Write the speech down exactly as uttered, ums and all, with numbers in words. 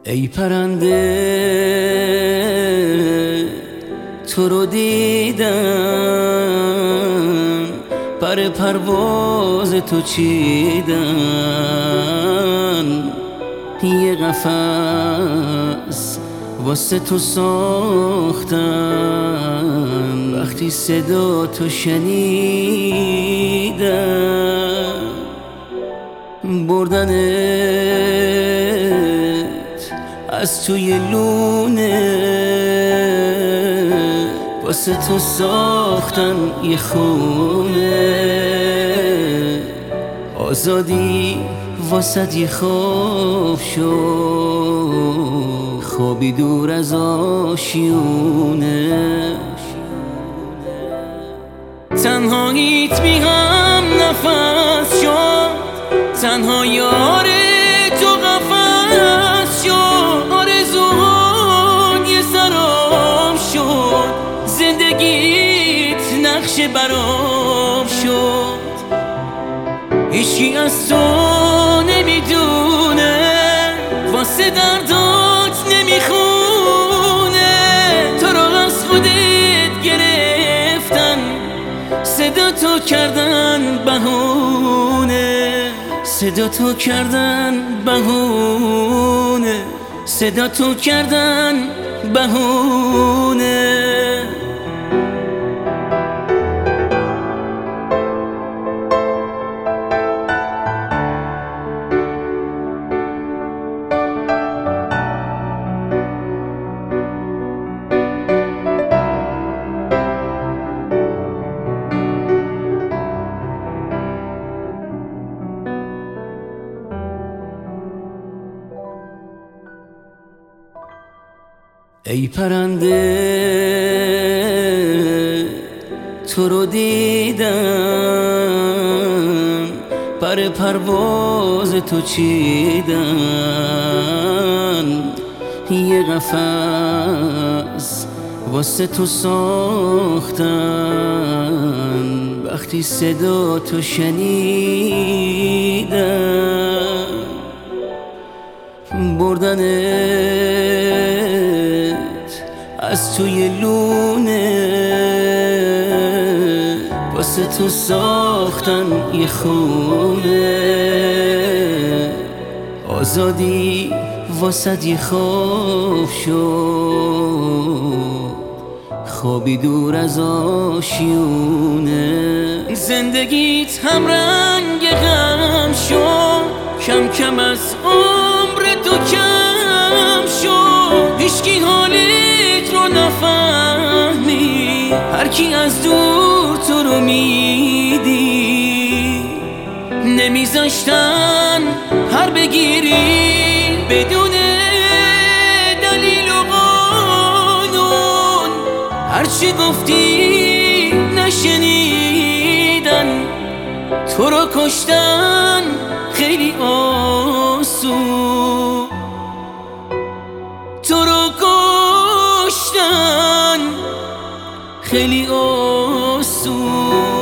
ای پرنده تو رو دیدم، پر پرواز تو چیدم، یه قفس واسه تو ساختم، وقتی صدا تو شنیدم بردنت از توی لونه، واسه تو ساختن یه خونه، آزادی واسه یه خواب شد، خوابی دور از آشیونه، تنهاییت بی هم نفس شد، تنها یار تو قفس شد، آرزوهات یه سراب شد، زندگیت نقش برام شد، هیچی از تو نمیدونه، واسه دردات نمیخونه، تو رو از خودت گرفتن، صدا تو کردن بهونه، صدا تو کردن بهونه، صدا تو کردن بهونه. ای پرنده تو رو دیدم، پر پرواز تو چیدم، یه قفس واسه تو ساختم، وقتی صدا تو شنیدم بردنت از توی لونه، واسه تو ساختن یه خونه، آزادی واسه یه خواب شد، خوابی دور از آشیونه، زندگیت هم رنگ غم شد، کم کم از عمر تو کم شد، هیچکی حالت رو نفهمی، هر کی از دور تو رو میدی، نمیذاشتن هر بگیری بدون دلیل و قانون، هرچی گفتی نشنیدن، تو رو کشتن خیلی آسون، تو رو کشتن خیلی آسون.